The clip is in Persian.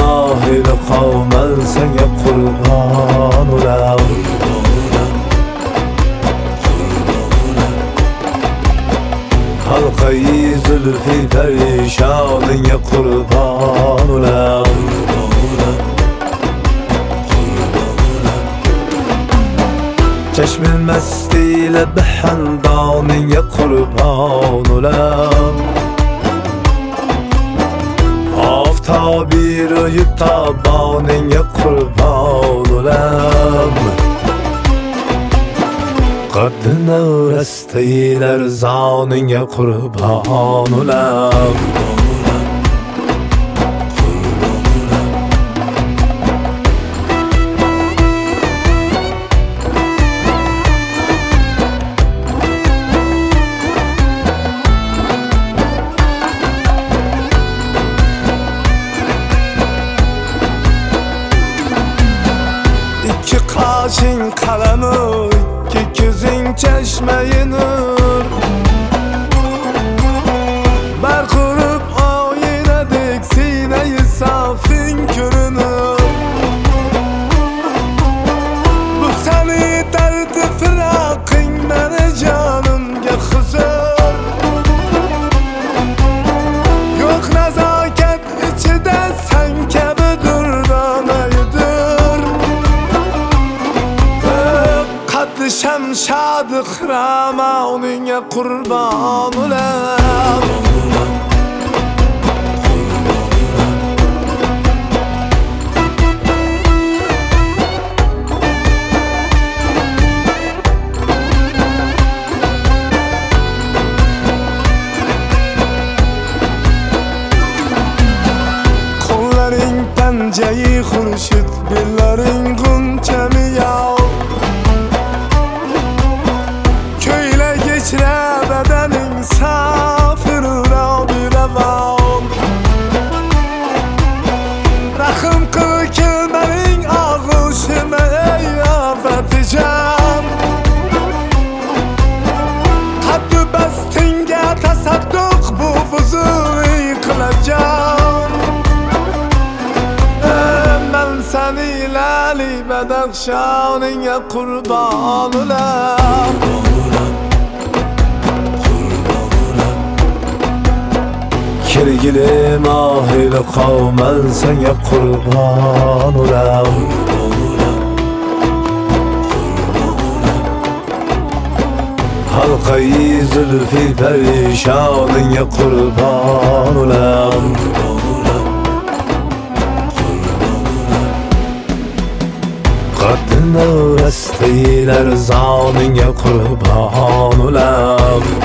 ماهی لقامل سنگ قربان اولم حلقه زلفی پریشان یا قربان اولم چشم مستی لب حنبان یا قربان اولم آفتابی روی تابان یا قربان اولم قد نورستی لرزان یا قربان اولم İki kaşın kalemi, iki gözün çeşmeyi nur Ber kurup aynedik sineyi safin görünür Bu seni derdi firakın beni canım yakızır Yok nezaket içinde sen kebe durdanaydır شمشاد خرامان یا قربان اولم kolların penceyi hurşit billerin gunçemi yav bedenin safiruna bir revan Rahım kıl kelmenin ağuşime ey afeteceğim Kadü bestinge tasadduk bu fuzuli kılacağım Ben seni lali bedakşanin ya kurban olam Kirgili mahi لقامل sen ya kurban olam Halkayı zülfi perişanın ya kurban olam Kadın restiler zanın ya kurban olam